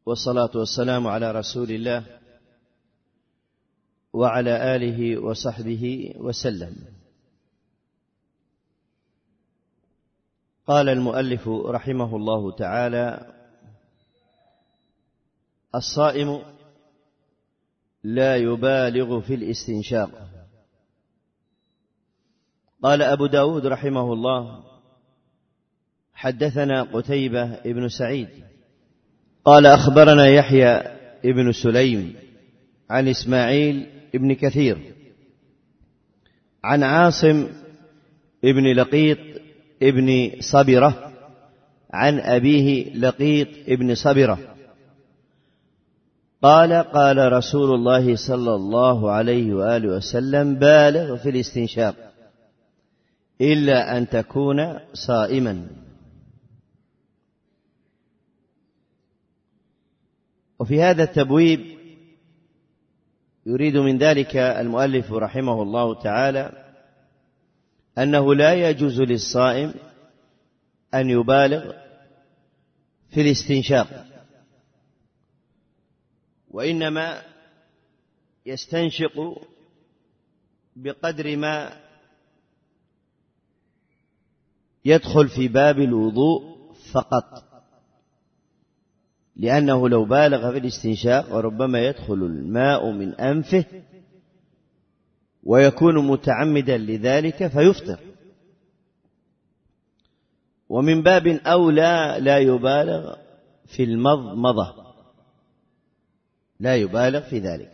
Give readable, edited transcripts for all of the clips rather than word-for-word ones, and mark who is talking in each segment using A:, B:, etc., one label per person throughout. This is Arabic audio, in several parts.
A: والصلاة والسلام على رسول الله وعلى آله وصحبه وسلم. قال المؤلف رحمه الله تعالى: الصائم لا يبالغ في الاستنشاق. قال أبو داود رحمه الله: حدثنا قتيبة ابن سعيد قال أخبرنا يحيى ابن سليم عن إسماعيل ابن كثير عن عاصم ابن لقيط ابن صبرة عن أبيه لقيط ابن صبرة قال: قال رسول الله صلى الله عليه وآله وسلم: بالغ في الاستنشاق إلا أن تكون صائما. وفي هذا التبويب يريد من ذلك المؤلف رحمه الله تعالى أنه لا يجوز للصائم أن يبالغ في الاستنشاق، وإنما يستنشق بقدر ما يدخل في باب الوضوء فقط، لأنه لو بالغ في الاستنشاق وربما يدخل الماء من أنفه ويكون متعمدا لذلك فيفطر. ومن باب أولى لا يبالغ في المضمضة، لا يبالغ في ذلك.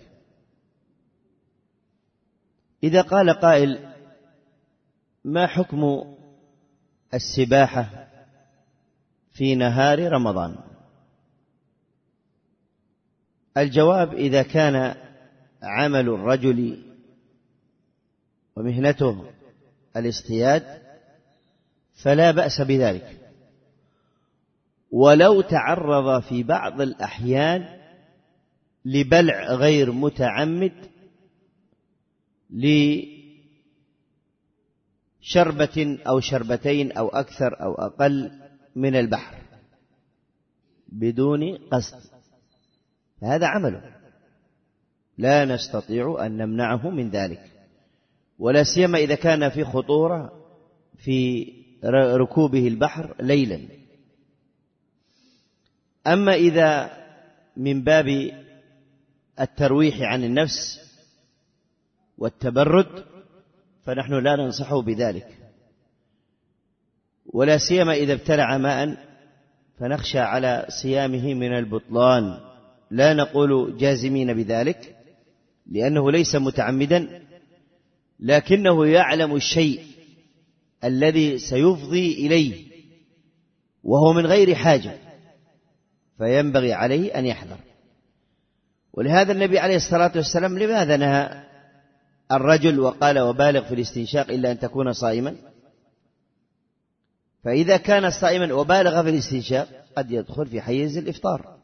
A: إذا قال قائل: ما حكم السباحة في نهار رمضان؟ الجواب: إذا كان عمل الرجل ومهنته الاصطياد فلا بأس بذلك، ولو تعرض في بعض الأحيان لبلع غير متعمد لشربة أو شربتين أو أكثر أو أقل من البحر بدون قصد، هذا عمله لا نستطيع أن نمنعه من ذلك، ولا سيما إذا كان في خطورة في ركوبه البحر ليلا. أما إذا من باب الترويح عن النفس والتبرد فنحن لا ننصحه بذلك، ولا سيما إذا ابتلع ماء فنخشى على صيامه من البطلان. لا نقول جازمين بذلك لأنه ليس متعمدا، لكنه يعلم الشيء الذي سيفضي إليه وهو من غير حاجة، فينبغي عليه أن يحذر. ولهذا النبي عليه الصلاة والسلام لماذا نهى الرجل وقال: وبالغ في الاستنشاق إلا أن تكون صائما؟ فإذا كان صائما وبالغ في الاستنشاق قد يدخل في حيز الإفطار،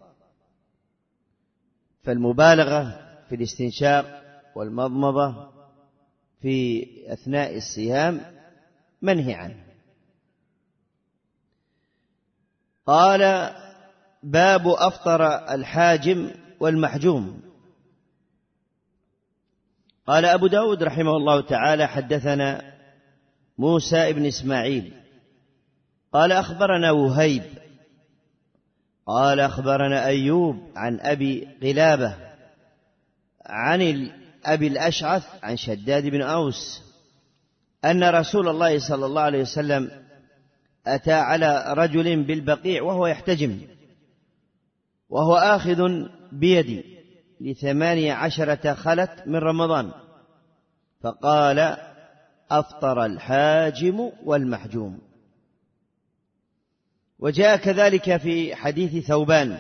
A: فالمبالغة في الاستنشاق والمضمضة في أثناء الصيام منهي عنه. قال: باب أفطر الحاجم والمحجوم. قال أبو داود رحمه الله تعالى: حدثنا موسى ابن إسماعيل قال أخبرنا وهيب قال أخبرنا أيوب عن أبي قلابة عن أبي الأشعث عن شداد بن أوس أن رسول الله صلى الله عليه وسلم أتى على رجل بالبقيع وهو يحتجم وهو آخذ بيدي ل18 خلت من رمضان، فقال: أفطر الحاجم والمحجوم. وجاء كذلك في حديث ثوبان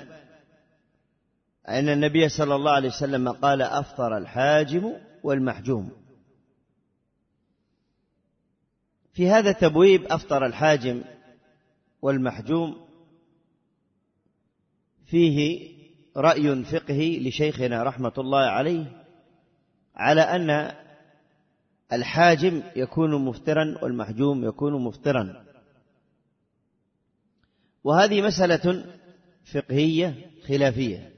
A: أن النبي صلى الله عليه وسلم قال: أفطر الحاجم والمحجوم. في هذا التبويب أفطر الحاجم والمحجوم فيه رأي فقهي لشيخنا رحمة الله عليه على أن الحاجم يكون مفطرا والمحجوم يكون مفطرا، وهذه مسألة فقهية خلافية،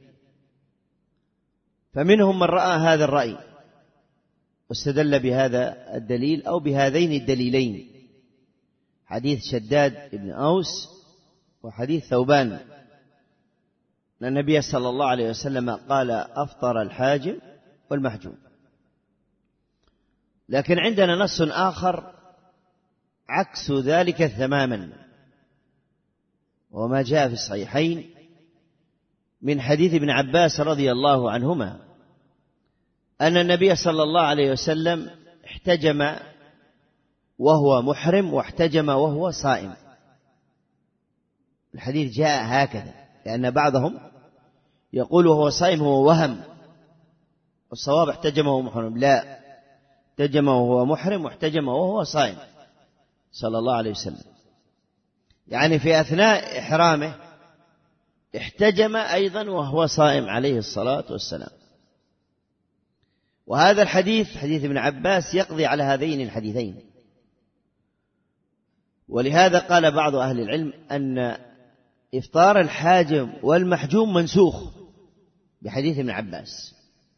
A: فمنهم من رأى هذا الرأي واستدل بهذا الدليل أو بهذين الدليلين، حديث شداد بن أوس وحديث ثوبان، أن النبي صلى الله عليه وسلم قال أفطر الحاجم والمحجوم. لكن عندنا نص آخر عكس ذلك تماما، وما جاء في الصحيحين من حديث ابن عباس رضي الله عنهما أن النبي صلى الله عليه وسلم احتجم وهو محرم واحتجم وهو صائم. الحديث جاء هكذا، لأن بعضهم يقول وهو صائم هو وهم، والصواب احتجم وهو محرم، لا، احتجم وهو محرم واحتجم وهو صائم صلى الله عليه وسلم، يعني في أثناء إحرامه احتجم أيضا وهو صائم عليه الصلاة والسلام. وهذا الحديث حديث ابن عباس يقضي على هذين الحديثين، ولهذا قال بعض أهل العلم أن إفطار الحاجم والمحجوم منسوخ بحديث ابن عباس،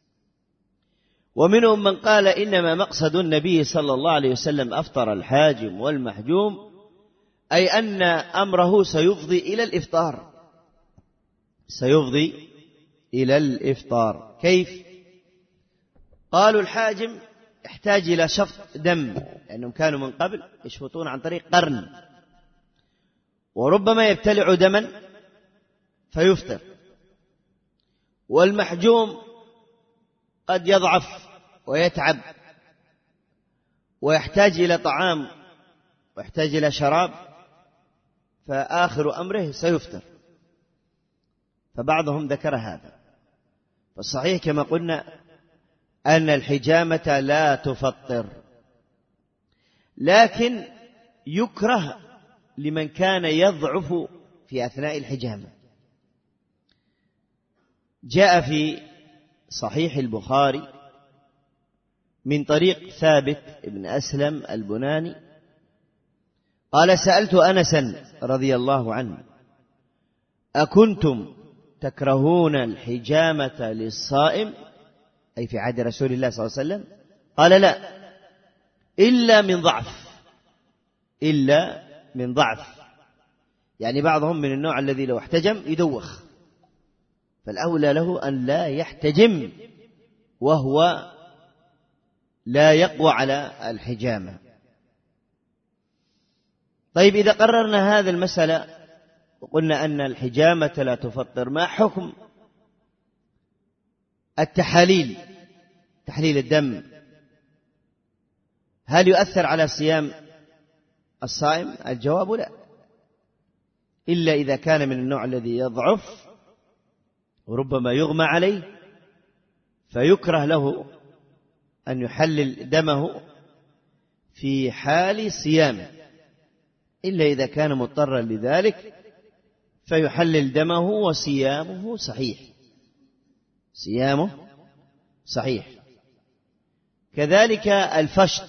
A: ومنهم من قال إنما مقصد النبي صلى الله عليه وسلم أفطر الحاجم والمحجوم أي أن أمره سيفضي إلى الإفطار، سيفضي إلى الإفطار. كيف؟ قالوا الحاجم يحتاج إلى شفط دم، لأنهم كانوا من قبل يشفطون عن طريق قرن، وربما يبتلع دما فيفطر. والمحجوم قد يضعف ويتعب ويحتاج إلى طعام ويحتاج إلى شراب، فآخر أمره سيفطر. فبعضهم ذكر هذا، فالصحيح كما قلنا أن الحجامة لا تفطر، لكن يكره لمن كان يضعف في أثناء الحجامة. جاء في صحيح البخاري من طريق ثابت بن أسلم البناني قال سألت أنسا رضي الله عنه أكنتم تكرهون الحجامة للصائم، أي في عهد رسول الله صلى الله عليه وسلم؟ قال لا، إلا من ضعف، إلا من ضعف، يعني بعضهم من النوع الذي لو احتجم يدوخ، فالأولى له أن لا يحتجم وهو لا يقوى على الحجامة. طيب، إذا قررنا هذا المسألة وقلنا أن الحجامة لا تفطر، ما حكم التحاليل، تحليل الدم؟ هل يؤثر على صيام الصائم؟ الجواب لا، إلا إذا كان من النوع الذي يضعف وربما يغمى عليه، فيكره له أن يحلل دمه في حال صيامه، إلا إذا كان مضطرا لذلك فيحلل دمه وصيامه صحيح، صيامه صحيح. كذلك الفشط،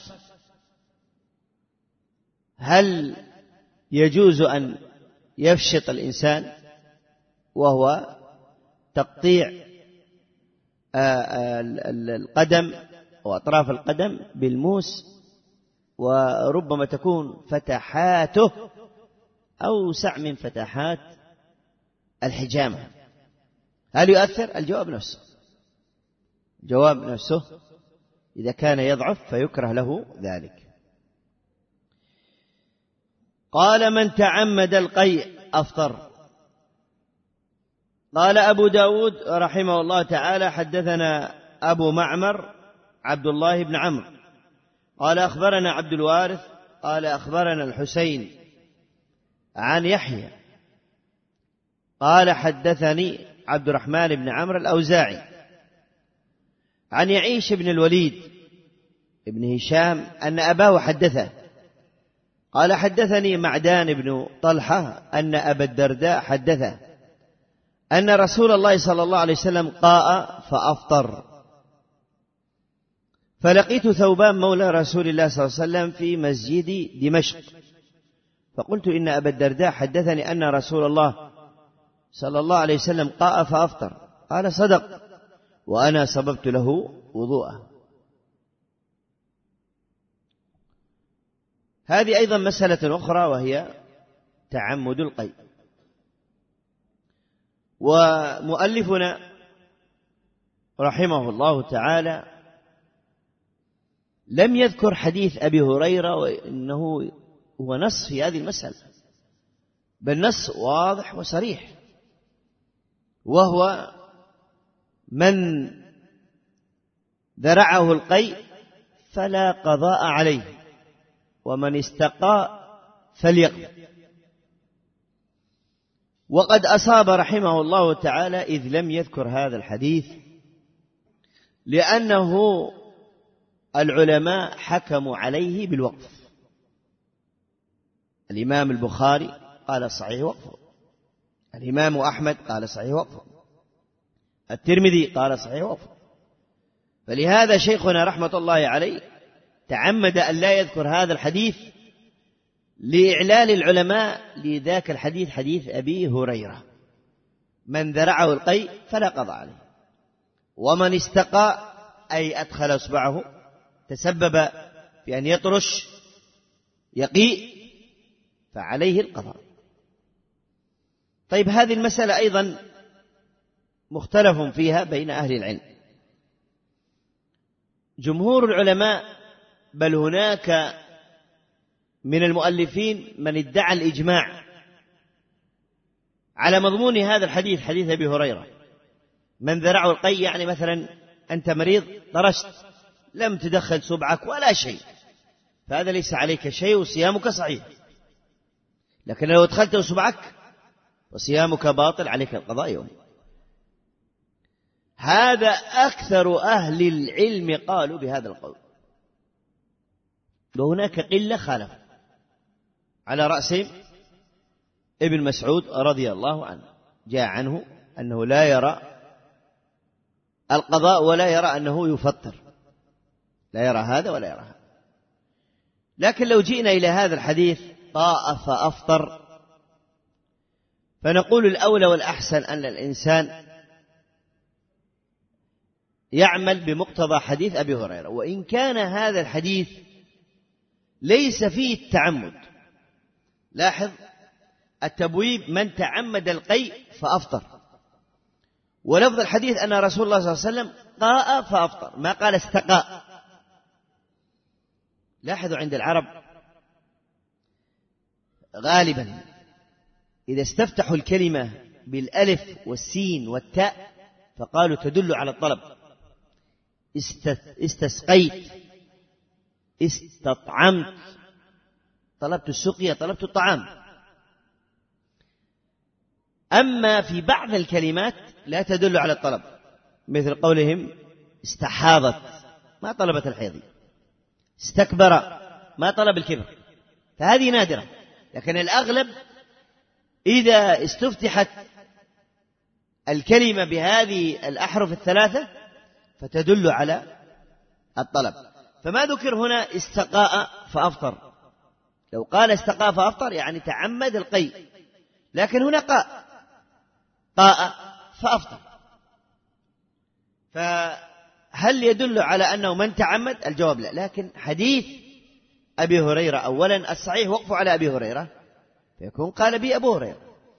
A: هل يجوز أن يفشط الإنسان وهو تقطيع القدم وأطراف القدم بالموس، وربما تكون فتحاته أوسع من فتحات الحجامة، هل يؤثر؟ الجواب نفسه، الجواب نفسه، إذا كان يضعف فيكره له ذلك. قال من تعمد القيء أفطر. قال أبو داود رحمه الله تعالى حدثنا أبو معمر عبد الله بن عمرو قال أخبرنا عبد الوارث قال أخبرنا الحسين عن يحيى قال حدثني عبد الرحمن بن عمرو الأوزاعي عن يعيش بن الوليد ابن هشام أن أباه حدثه قال حدثني معدان بن طلحة أن أبا الدرداء حدثه أن رسول الله صلى الله عليه وسلم قاء فأفطر، فلقيت ثوبان مولى رسول الله صلى الله عليه وسلم في مسجد دمشق، فقلت إن أبا الدرداء حدثني أن رسول الله صلى الله عليه وسلم قاء فأفطر، قال صدق وأنا سببت له وضوءه. هذه أيضا مسألة أخرى وهي تعمد القيء. ومؤلفنا رحمه الله تعالى لم يذكر حديث أبي هريرة وإنه هو نص في هذه المسألة، بل نص واضح وصريح، وهو من ذرعه القيء فلا قضاء عليه ومن استقى فليقضي. وقد أصاب رحمه الله تعالى إذ لم يذكر هذا الحديث، لأنه العلماء حكموا عليه بالوقف. الإمام البخاري قال صحيح وقفه، الإمام أحمد قال صحيح وقفه، الترمذي قال صحيح وقفه. فلهذا شيخنا رحمة الله عليه تعمد أن لا يذكر هذا الحديث لإعلال العلماء لذاك الحديث، حديث أبي هريرة: من ذرعه القيء فلا قضاء عليه، ومن استقى أي أدخل إصبعه تسبب في أن يطرش يقيء فعليه القضاء. طيب، هذه المسألة أيضا مختلف فيها بين أهل العلم. جمهور العلماء، بل هناك من المؤلفين من ادعى الإجماع على مضمون هذا الحديث، حديث أبي هريرة: من ذرعه القيء، يعني مثلا أنت مريض طرشت لم تدخل صبعك ولا شيء، فهذا ليس عليك شيء وصيامك صحيح. لكن لو ادخلت صبعك وصيامك باطل، عليك القضاء يوم. هذا أكثر أهل العلم قالوا بهذا القول، وهناك قلة خالف، على رأسهم ابن مسعود رضي الله عنه، جاء عنه أنه لا يرى القضاء ولا يرى أنه يفطر، لا يرى هذا ولا يرى هذا. لكن لو جئنا إلى هذا الحديث: قاء فأفطر، فنقول الأولى والأحسن أن الإنسان يعمل بمقتضى حديث أبي هريرة، وإن كان هذا الحديث ليس فيه التعمد. لاحظ التبويب: من تعمد القيء فأفطر، ولفظ الحديث أن رسول الله صلى الله عليه وسلم قاء فأفطر، ما قال استقاء. لاحظوا عند العرب غالبا إذا استفتحوا الكلمة بالألف والسين والتاء فقالوا تدل على الطلب: استسقيت، استطعمت، طلبت السقيا، طلبت الطعام. أما في بعض الكلمات لا تدل على الطلب، مثل قولهم استحاضت، ما طلبت الحيض، استكبر، ما طلب الكبر، فهذه نادرة. لكن الأغلب إذا استفتحت الكلمة بهذه الأحرف الثلاثة فتدل على الطلب. فما ذكر هنا استقاء فأفطر. لو قال استقاء فأفطر يعني تعمد القيء، لكن هنا قاء فأفطر، فهل يدل على أنه من تعمد؟ الجواب لا. لكن حديث أبي هريرة أولا الصحيح وقفه على أبي هريرة، فيكون قال به أبو هريرة،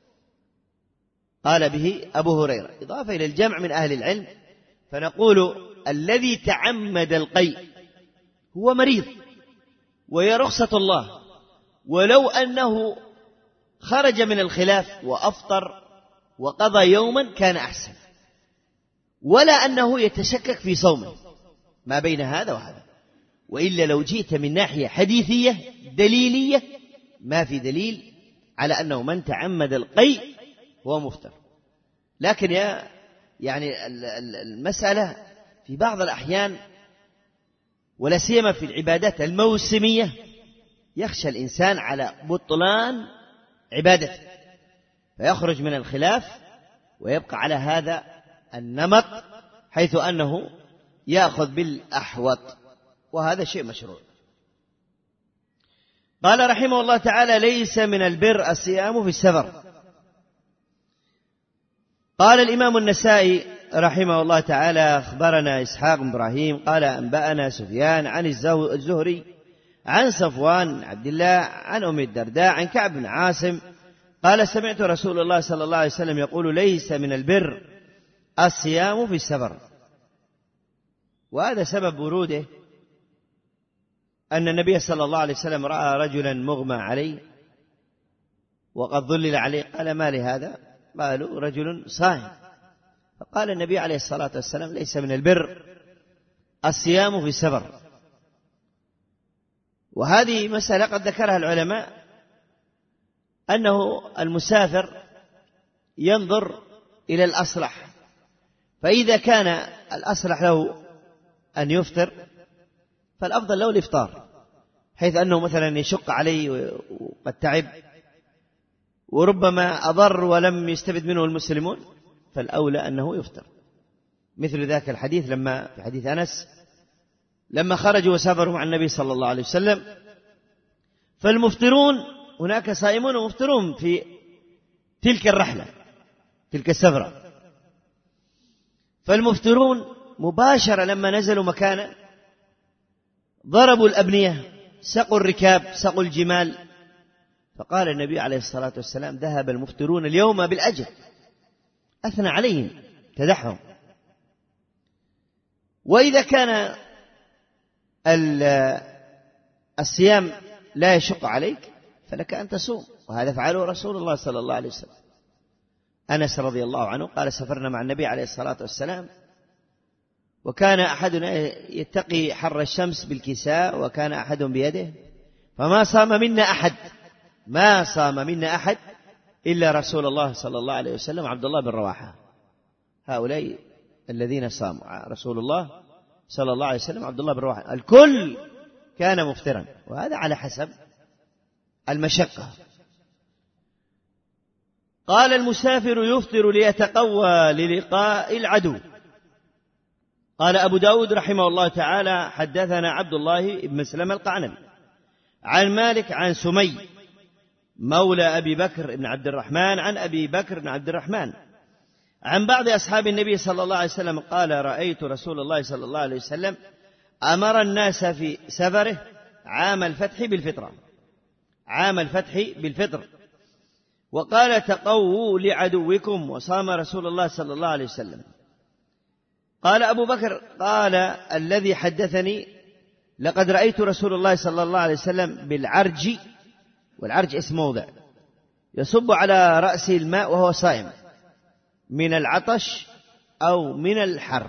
A: قال به أبو هريرة، إضافة إلى الجمع من أهل العلم. فنقول الذي تعمد القيء هو مريض وهي رخصة الله، ولو أنه خرج من الخلاف وأفطر وقضى يوما كان أحسن، ولا أنه يتشكك في صومه، ما بين هذا وهذا. وإلا لو جئت من ناحية حديثية دليلية ما في دليل على أنه من تعمد القيء هو مفطر. لكن يعني المسألة في بعض الأحيان ولا سيما في العبادات الموسمية يخشى الإنسان على بطلان عبادته فيخرج من الخلاف ويبقى على هذا النمط، حيث أنه يأخذ بالأحوط، وهذا شيء مشروع. قال رحمه الله تعالى: ليس من البر الصيام في السفر. قال الإمام النسائي رحمه الله تعالى: أخبرنا إسحاق بن إبراهيم قال أنبأنا سفيان عن الزهري عن صفوان عبد الله عن أم الدرداء عن كعب بن عاصم قال: سمعت رسول الله صلى الله عليه وسلم يقول: ليس من البر الصيام في السفر. وهذا سبب وروده أن النبي صلى الله عليه وسلم رأى رجلا مغمى عليه وقد ظلل عليه، قال: ما لهذا؟ قالوا: رجل صائم. فقال النبي عليه الصلاة والسلام: ليس من البر الصيام في السفر. وهذه مسألة قد ذكرها العلماء، أنه المسافر ينظر إلى الأصلح، فإذا كان الأصلح له أن يفطر فالأفضل له الإفطار، حيث أنه مثلا يشق عليه وقد تعب وربما أضر ولم يستفد منه المسلمون، فالأولى أنه يفطر. مثل ذاك الحديث في حديث أنس لما خرجوا وسافروا مع النبي صلى الله عليه وسلم، فالمفطرون هناك صائمون ومفطرون في تلك الرحلة تلك السفرة. فالمفطرون مباشرة لما نزلوا مكانا ضربوا الأبنية، سقوا الركاب، سقوا الجمال. فقال النبي عليه الصلاة والسلام: ذهب المفطرون اليوم بالأجر، أثنى عليهم تدحهم. وإذا كان الصيام لا يشق عليك فلك أن تصوم، وهذا فعله رسول الله صلى الله عليه وسلم. أنس رضي الله عنه قال: سافرنا مع النبي عليه الصلاة والسلام، وكان أحدنا يتقي حر الشمس بالكساء، وكان أحد بيده، فما صام منا أحد إلا رسول الله صلى الله عليه وسلم عبد الله بن رواحة. هؤلاء الذين صاموا رسول الله صلى الله عليه وسلم عبد الله بن رواحة، الكل كان مفطرا، وهذا على حسب المشقة. قال: المسافر يفطر ليتقوى للقاء العدو. قال أبو داود رحمه الله تعالى: حدثنا عبد الله بن مسلم القعنبي عن مالك عن سمي مولى أبي بكر بن عبد الرحمن عن أبي بكر بن عبد الرحمن عن بعض أصحاب النبي صلى الله عليه وسلم قال: رأيت رسول الله صلى الله عليه وسلم أمر الناس في سفره عام الفتح بالفطر، وقال: تقووا لعدوكم، وصام رسول الله صلى الله عليه وسلم. قال أبو بكر: قال الذي حدثني: لقد رأيت رسول الله صلى الله عليه وسلم بالعرج، والعرج اسم موضع، يصب على رأسه الماء وهو صائم من العطش أو من الحر.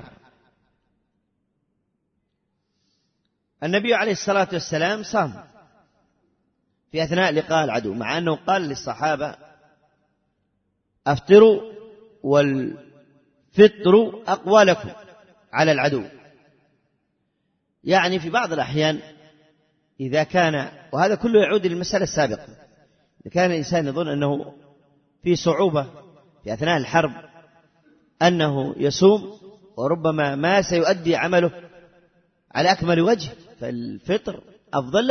A: النبي عليه الصلاة والسلام صام في أثناء لقاء العدو، مع أنه قال للصحابة: أفطروا والفطر أقوى لكم على العدو. يعني في بعض الأحيان إذا كان، وهذا كله يعود للمسألة السابقة، إذا كان الإنسان يظن أنه في صعوبة في أثناء الحرب أنه يصوم وربما ما سيؤدي عمله على أكمل وجه، فالفطر أفضل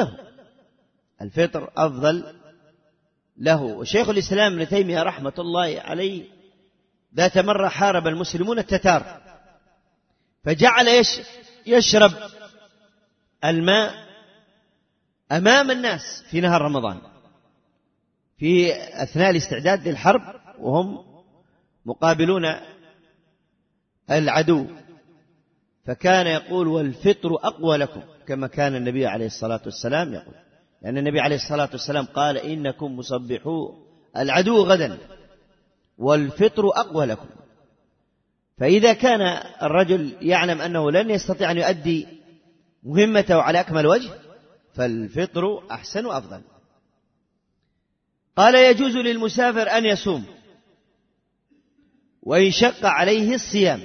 A: له. وشيخ الإسلام ابن تيمية رحمة الله عليه ذات مرة حارب المسلمون التتار، فجعل يشرب الماء أمام الناس في نهار رمضان في أثناء الاستعداد للحرب وهم مقابلون العدو، فكان يقول: والفطر أقوى لكم، كما كان النبي عليه الصلاة والسلام يقول، لأن النبي عليه الصلاة والسلام قال: إنكم مصبحوا العدو غدا والفطر أقوى لكم. فإذا كان الرجل يعلم أنه لن يستطيع أن يؤدي مهمته على أكمل وجه فالفطر أحسن وأفضل. قال: يجوز للمسافر أن يصوم وإن شق عليه الصيام.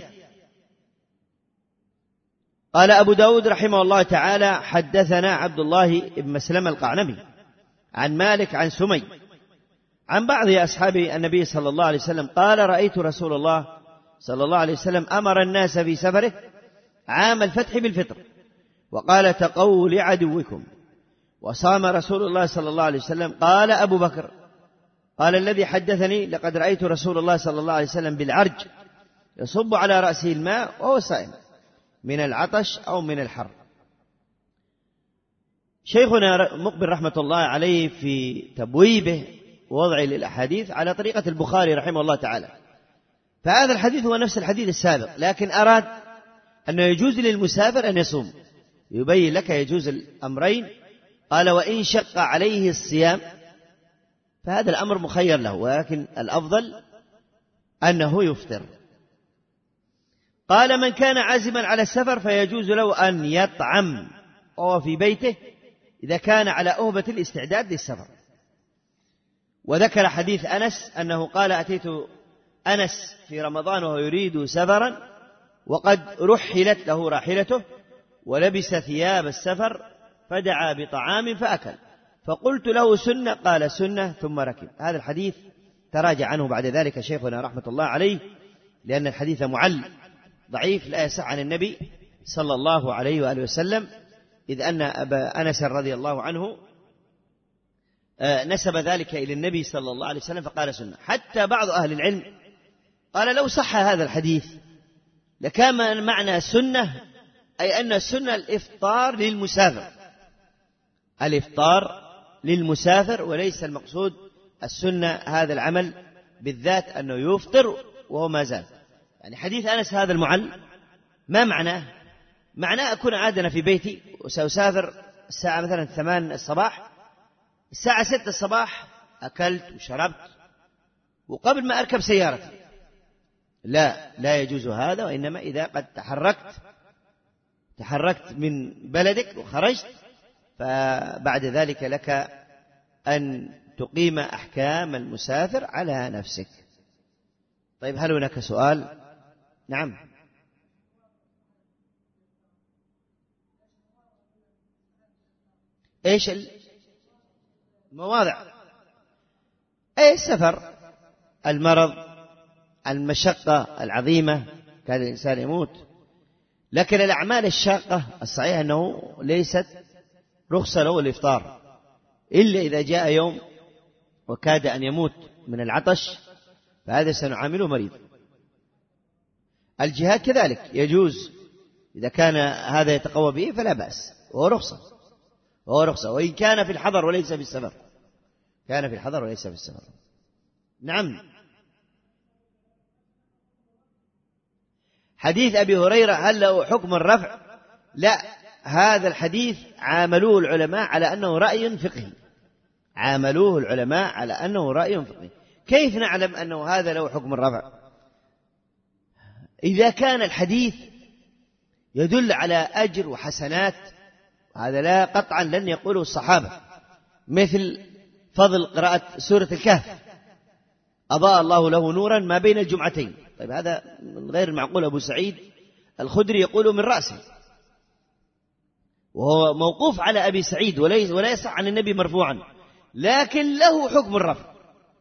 A: قال أبو داود رحمه الله تعالى: حدثنا عبد الله بن مسلم القعنبي عن مالك عن سمي عن بعض أصحاب النبي صلى الله عليه وسلم قال: رأيت رسول الله صلى الله عليه وسلم أمر الناس في سفره عام الفتح بالفطر، وقال: تقووا لعدوكم، وصام رسول الله صلى الله عليه وسلم. قال أبو بكر قال الذي حدثني لقد رأيت رسول الله صلى الله عليه وسلم بالعرج يصب على رأسه الماء وهو صائم من العطش أو من الحر. شيخنا مقبل رحمة الله عليه في تبويبه ووضعه للأحاديث على طريقة البخاري رحمه الله تعالى، فهذا الحديث هو نفس الحديث السابق، لكن أراد أنه يجوز للمسافر أن يصوم، يبين لك يجوز الأمرين. قال وإن شق عليه الصيام فهذا الأمر مخير له، ولكن الأفضل أنه يفطر. قال من كان عازما على السفر فيجوز له أن يطعم وهو في بيته إذا كان على أهبة الاستعداد للسفر. وذكر حديث أنس أنه قال أتيت أنس في رمضان وهو يريد سفرا وقد رحلت له راحلته ولبس ثياب السفر فدعا بطعام فأكل، فقلت له سنة؟ قال سنة، ثم ركب. هذا الحديث تراجع عنه بعد ذلك شيخنا رحمة الله عليه، لأن الحديث معل ضعيف لا يصح عن النبي صلى الله عليه وآله وسلم، إذ أن أبا أنس رضي الله عنه نسب ذلك إلى النبي صلى الله عليه وسلم فقال سنة. حتى بعض أهل العلم قال لو صح هذا الحديث لكان معنى سنة أي أن السنة الإفطار للمسافر، الإفطار للمسافر، وليس المقصود السنة هذا العمل بالذات أنه يفطر وهو ما زال. يعني حديث أنس هذا المعل ما معناه؟ معناه أكون عادنا في بيتي وسأسافر الساعة مثلا 8 الصباح، الساعة 6 الصباح أكلت وشربت وقبل ما أركب سيارتي، لا يجوز هذا، وإنما إذا قد تحركت من بلدك وخرجت فبعد ذلك لك أن تقيم أحكام المسافر على نفسك. طيب هل هناك سؤال؟ نعم. إيش المواضع؟ أي السفر، المرض، المشقة العظيمة كان الإنسان يموت. لكن الأعمال الشاقة الصحيح أنه ليست رخصة له الإفطار، إلا إذا جاء يوم وكاد أن يموت من العطش فهذا سنعامله مريض. الجهاد كذلك يجوز إذا كان هذا يتقوى به فلا بأس، وهو رخصة، وإن كان في الحضر وليس في السفر، كان في الحضر وليس في السفر. نعم. حديث أبي هريرة هل له حكم الرفع؟ لا، هذا الحديث عاملوه العلماء على أنه رأي فقهي، عاملوه العلماء على أنه رأي فقهي. كيف نعلم أنه هذا له حكم الرفع؟ إذا كان الحديث يدل على أجر وحسنات، هذا لا قطعا لن يقوله الصحابة، مثل فضل قراءة سورة الكهف، أضاء الله له نورا ما بين الجمعتين. طيب هذا من غير المعقول، أبو سعيد الخدري يقول من رأسه، وهو موقوف على أبي سعيد ولا يصح عن النبي مرفوعا، لكن له حكم الرفع،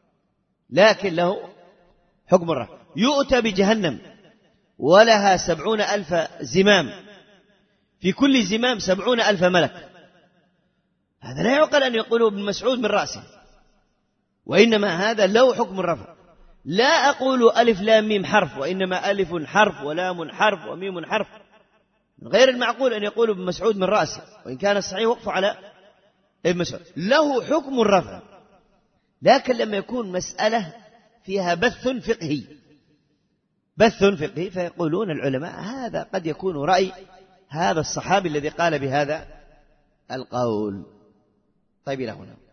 A: يؤتى بجهنم ولها 70,000 زمام، في كل زمام 70,000 ملك. هذا لا يعقل أن يقولوا ابن مسعود من رأسه، وإنما هذا له حكم الرفع. لا أقول ألف لام ميم حرف، وإنما ألف حرف ولام حرف وميم حرف. من غير المعقول أن يقول ابن مسعود من رأسه، وإن كان الصحيح وقف على ابن مسعود، له حكم الرفع. لكن لما يكون مسألة فيها بث فقهي فيقولون العلماء هذا قد يكون رأي هذا الصحابي الذي قال بهذا القول. طيب إلى هنا.